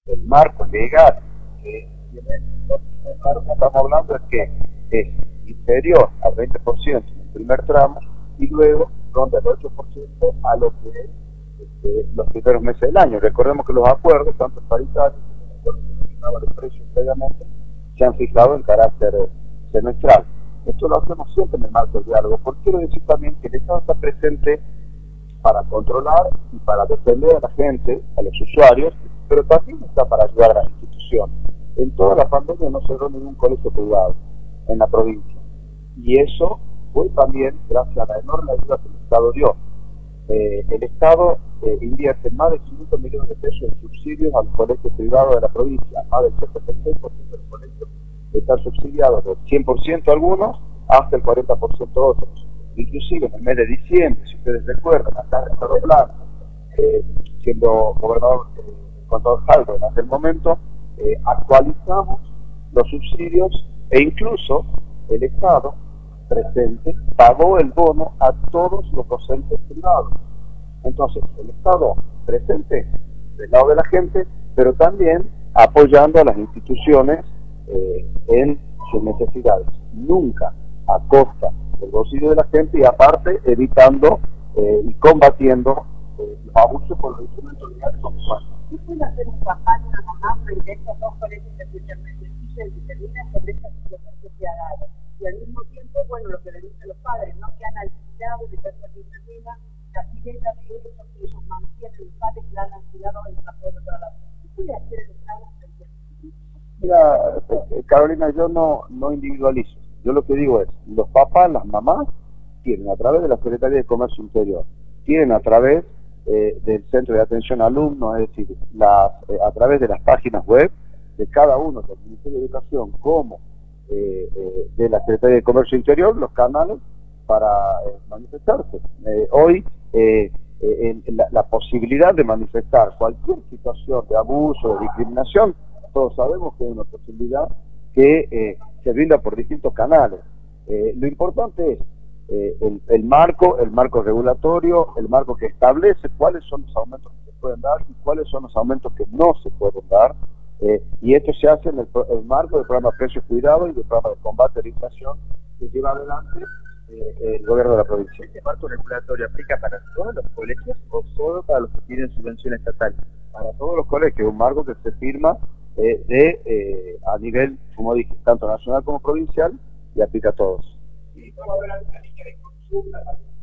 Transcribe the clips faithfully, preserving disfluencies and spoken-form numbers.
el marco legal que tiene el marco que estamos hablando es que es inferior al veinte por ciento en el primer tramo y luego ronda el ocho por ciento a lo que es este, los primeros meses del año. Recordemos que los acuerdos, tanto paritarios como el precio previamente, se han fijado en carácter semestral. Esto lo hacemos siempre en el marco del diálogo, porque quiero decir también que el Estado está presente para controlar y para defender a la gente, a los usuarios, pero también está para ayudar a las instituciones. En toda la pandemia no cerró ningún colegio privado en la provincia, y eso fue también gracias a la enorme ayuda que el Estado dio. Eh, el Estado eh, invierte más de quinientos millones de pesos en subsidios a los colegios privados de la provincia, más del setenta y seis por ciento de los colegios están subsidiados, del cien por ciento algunos hasta el cuarenta por ciento otros. Inclusive en el mes de diciembre, si ustedes recuerdan, acá en Estado Blanco, eh, siendo gobernador eh, contador Jaldo en aquel momento, eh, actualizamos los subsidios e incluso el Estado presente pagó el bono a todos los docentes privados. Entonces, el Estado presente del lado de la gente, pero también apoyando a las instituciones eh, en sus necesidades. Nunca a costa del bolsillo de la gente y aparte evitando eh, y combatiendo eh, los abusos por los instrumentos legales como son. ¿Qué puede hacer un papá y una mamá frente a estos dos colegios que escuchan beneficios y determinan sobre esta situación que se ha dado? Y al mismo tiempo, bueno, lo que le dicen los padres, ¿no? Que han alquilado de casa que termina, las viviendas de ellos que ellos mantienen, los padres que la han alquilado en la puebla de la. ¿Qué puede hacer el Estado frente a esto? Mira, eh, Carolina, yo no, no individualizo. Yo lo que digo es, los papás, las mamás, tienen a través de la Secretaría de Comercio Interior, tienen a través eh, del Centro de Atención a Alumnos, es decir, las, eh, a través de las páginas web de cada uno, del Ministerio de Educación como eh, eh, de la Secretaría de Comercio Interior, los canales para eh, manifestarse. Eh, hoy, eh, eh, en la, la posibilidad de manifestar cualquier situación de abuso, de discriminación, todos sabemos que es una posibilidad que eh, se brinda por distintos canales. Eh, lo importante es eh, el, el marco, el marco regulatorio, el marco que establece cuáles son los aumentos que se pueden dar y cuáles son los aumentos que no se pueden dar. Eh, y esto se hace en el, el marco del programa Precios Cuidados y del programa de combate a la inflación que lleva adelante eh, el gobierno de la provincia. ¿Este marco regulatorio aplica para todos los colegios o solo para los que tienen subvención estatal? Para todos los colegios, un marco que se firma eh, de eh, a nivel, como dije, tanto nacional como provincial y aplica a todos. ¿Y cómo habrá alguna línea de consulta?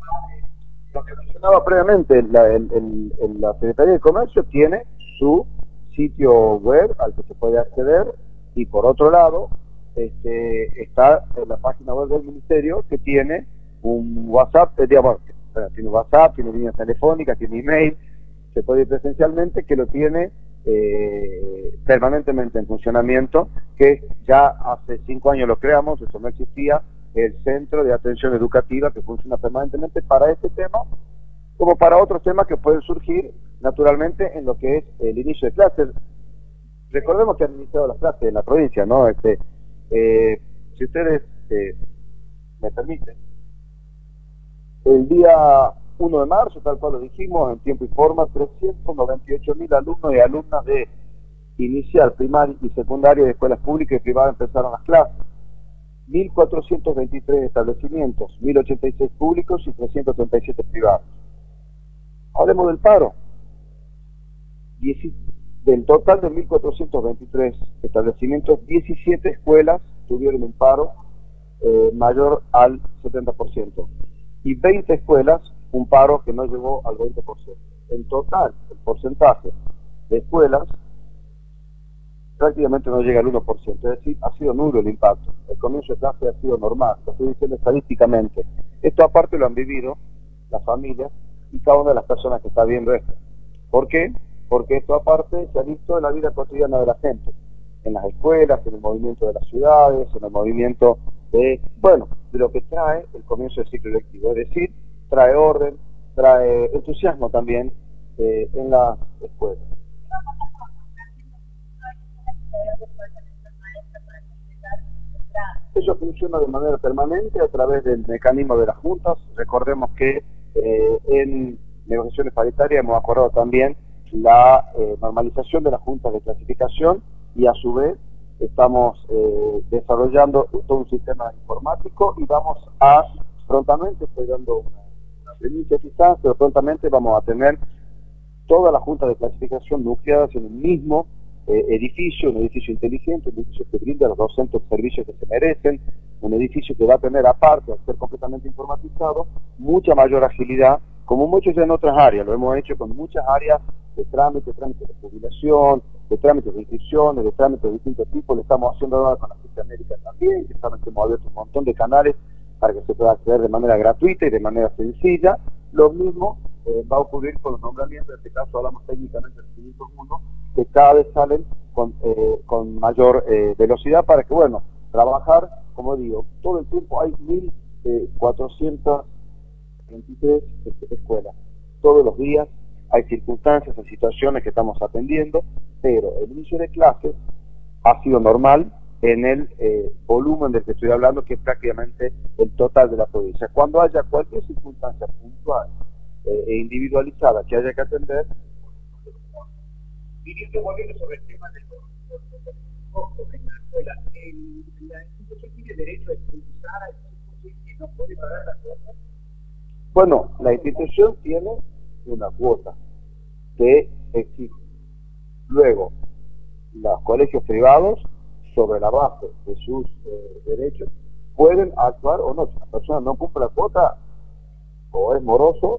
Lo que mencionaba previamente, la, el, el, el, la Secretaría de Comercio tiene su sitio web al que se puede acceder y por otro lado este, está en la página web del Ministerio que tiene un WhatsApp, eh, digamos, tiene WhatsApp, tiene línea telefónica, tiene email, se puede ir presencialmente, que lo tiene eh, permanentemente en funcionamiento, que ya hace cinco años lo creamos, eso no existía, el Centro de Atención Educativa que funciona permanentemente para este tema, como para otros temas que pueden surgir naturalmente en lo que es el inicio de clases. Recordemos que han iniciado las clases en la provincia, ¿no? Este, eh, si ustedes eh, me permiten, el día uno de marzo, tal cual lo dijimos, en tiempo y forma, trescientos noventa y ocho mil alumnos y alumnas de inicial, primaria y secundaria de escuelas públicas y privadas empezaron las clases. mil cuatrocientos veintitrés establecimientos, mil ochenta y seis públicos y trescientos treinta y siete privados. Hablemos del paro. Del total de mil cuatrocientos veintitrés establecimientos, diecisiete escuelas tuvieron un paro eh, mayor al setenta por ciento y veinte escuelas un paro que no llegó al veinte por ciento. En total, el porcentaje de escuelas prácticamente no llega al uno por ciento, es decir, ha sido nulo el impacto. El comienzo de clase ha sido normal, lo estoy diciendo estadísticamente. Esto aparte lo han vivido las familias y cada una de las personas que está viendo esto. ¿Por qué? Porque esto aparte se ha visto en la vida cotidiana de la gente, en las escuelas, en el movimiento de las ciudades, en el movimiento de, bueno, de lo que trae el comienzo del ciclo lectivo, es decir, trae orden, trae entusiasmo también eh, en las escuelas. Eso funciona de manera permanente a través del mecanismo de las juntas. Recordemos que eh, en negociaciones paritarias hemos acordado también la eh, normalización de las juntas de clasificación y a su vez estamos eh, desarrollando todo un sistema informático y vamos a, prontamente, estoy dando una, una primicia quizás, pero prontamente vamos a tener todas las juntas de clasificación nucleadas en un mismo eh, edificio, un edificio inteligente, un edificio que brinda a los docentes los servicios que se merecen, un edificio que va a tener, aparte de ser completamente informatizado, mucha mayor agilidad, como muchos en otras áreas. Lo hemos hecho con muchas áreas de trámites, trámites de jubilación, de trámites de inscripciones, de trámites de distintos tipos. Lo estamos haciendo ahora con la Ficha América también, que saben que hemos abierto un montón de canales para que se pueda acceder de manera gratuita y de manera sencilla. Lo mismo eh, va a ocurrir con los nombramientos, en este caso hablamos técnicamente del quinientos uno, que cada vez salen con, eh, con mayor eh, velocidad para que, bueno, trabajar, como digo, todo el tiempo hay mil cuatrocientas veintitrés escuelas. Todos los días hay circunstancias, hay situaciones que estamos atendiendo, pero el inicio de clases ha sido normal en el eh, volumen del que estoy hablando, que es prácticamente el total de la provincia. Cuando haya cualquier circunstancia puntual eh, e individualizada que haya que atender. Ministro, volviendo sobre el tema del costo en la escuela, el, la institución tiene derecho a expulsar a institución que no puede pagar la cuota. Bueno, la institución tiene una cuota que existe. Luego, los colegios privados, sobre la base de sus eh, derechos, pueden actuar o no. Si la persona no cumple la cuota, o es moroso,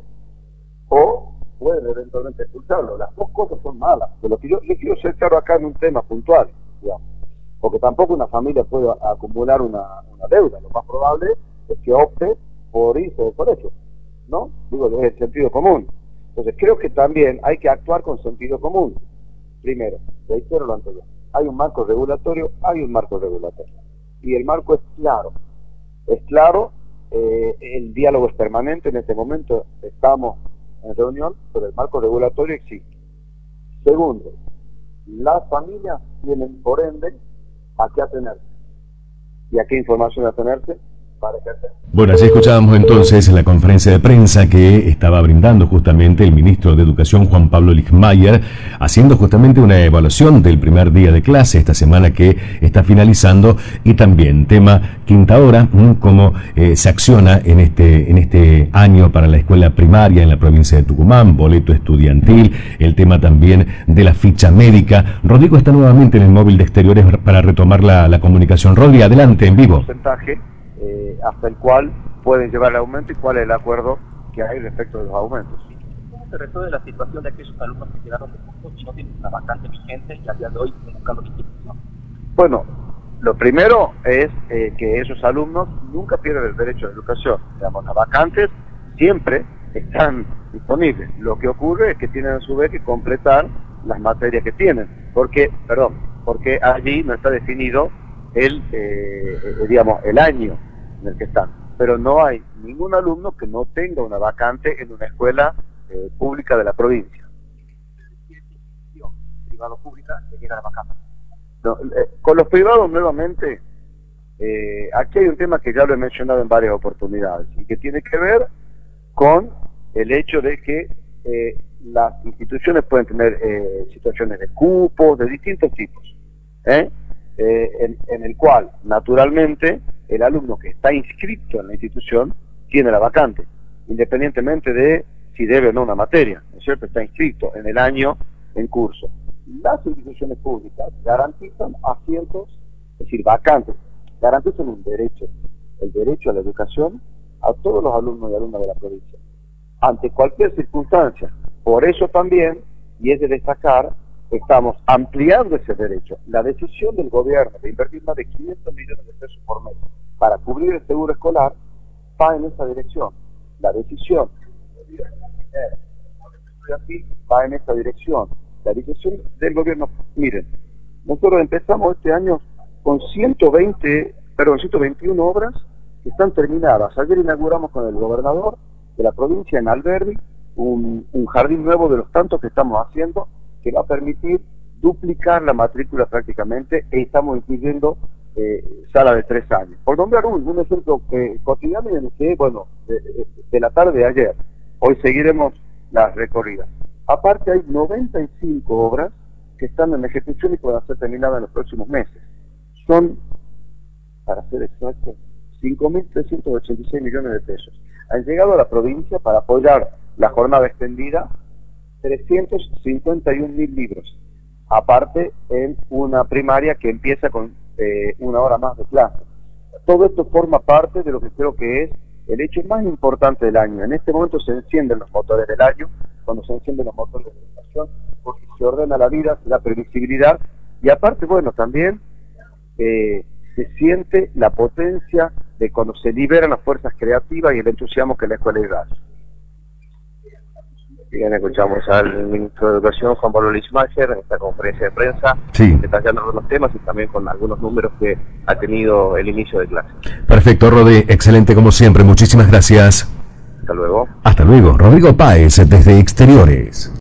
o pueden eventualmente expulsarlo. Las dos cosas son malas. De lo que yo, yo quiero ser claro acá en un tema puntual, digamos, porque tampoco una familia puede acumular una, una deuda. Lo más probable es que opte por irse del colegio, ¿no? Digo, es el sentido común. Entonces creo que también hay que actuar con sentido común. Primero, reitero lo anterior, hay un marco regulatorio, hay un marco regulatorio, y el marco es claro, es claro, eh, el diálogo es permanente. En este momento estamos en reunión, pero el marco regulatorio existe. Segundo, las familias tienen, por ende, a qué atenerse, y a qué información atenerse para qué hacer. Bueno, así escuchábamos entonces la conferencia de prensa que estaba brindando justamente el ministro de Educación, Juan Pablo Ligmayer, haciendo justamente una evaluación del primer día de clase, esta semana que está finalizando, y también tema quinta hora, cómo eh, se acciona en este, en este año para la escuela primaria en la provincia de Tucumán, boleto estudiantil, el tema también de la ficha médica. Rodrigo está nuevamente en el móvil de exteriores para retomar la, la comunicación. Rodri, adelante, en vivo. Porcentaje Eh, hasta el cual pueden llevar el aumento y cuál es el acuerdo que hay respecto de los aumentos. ¿Cómo se resuelve la situación de aquellos alumnos que quedaron de curso y no tienen una vacante vigente y a día de hoy están buscando la institución? Bueno, lo primero es eh, que esos alumnos nunca pierden el derecho a la educación. Digamos, las vacantes siempre están disponibles. Lo que ocurre es que tienen a su vez que completar las materias que tienen, porque, perdón, porque allí no está definido el, eh, eh, digamos, el año en el que están, pero no hay ningún alumno que no tenga una vacante en una escuela eh, pública de la provincia. Privado pública que llega a la vacante. No, eh, con los privados nuevamente, eh, aquí hay un tema que ya lo he mencionado en varias oportunidades y que tiene que ver con el hecho de que eh, las instituciones pueden tener eh, situaciones de cupos de distintos tipos, ¿eh? Eh, en, en el cual, naturalmente, el alumno que está inscrito en la institución tiene la vacante, independientemente de si debe o no una materia, ¿no es cierto? Está inscrito en el año en curso. Las instituciones públicas garantizan asientos, es decir, vacantes, garantizan un derecho, el derecho a la educación a todos los alumnos y alumnas de la provincia, ante cualquier circunstancia. Por eso también, y es de destacar, estamos ampliando ese derecho. La decisión del gobierno de invertir más de quinientos millones de pesos por mes para cubrir el seguro escolar va en esa dirección. La decisión va en esa dirección. La decisión del gobierno, miren, nosotros empezamos este año con ciento veinte, perdón, ciento veintiuna obras que están terminadas. Ayer inauguramos con el gobernador de la provincia en Alberdi un, un jardín nuevo de los tantos que estamos haciendo, que va a permitir duplicar la matrícula prácticamente, y estamos incluyendo eh, sala de tres años. Por nombrar un, un ejemplo eh, cotidiano en el que, bueno, de, de, de la tarde de ayer, hoy seguiremos las recorridas. Aparte hay noventa y cinco obras que están en ejecución y pueden ser terminadas en los próximos meses. Son, para ser exacto, cinco mil trescientos ochenta y seis millones de pesos. Han llegado a la provincia para apoyar la jornada extendida trescientos cincuenta y un mil libros. Aparte en una primaria que empieza con eh, una hora más de clase. Todo esto forma parte de lo que creo que es el hecho más importante del año. En este momento se encienden los motores del año, cuando se encienden los motores de la educación, porque se ordena la vida, se da previsibilidad, y aparte, bueno, también eh, se siente la potencia de cuando se liberan las fuerzas creativas y el entusiasmo que la escuela irradia. Bien, escuchamos al ministro de Educación, Juan Pablo Lichmacher, en esta conferencia de prensa, sí, detallando algunos temas y también con algunos números que ha tenido el inicio de clase. Perfecto, Rodi, excelente como siempre, muchísimas gracias. Hasta luego. Hasta luego, Rodrigo Páez desde Exteriores.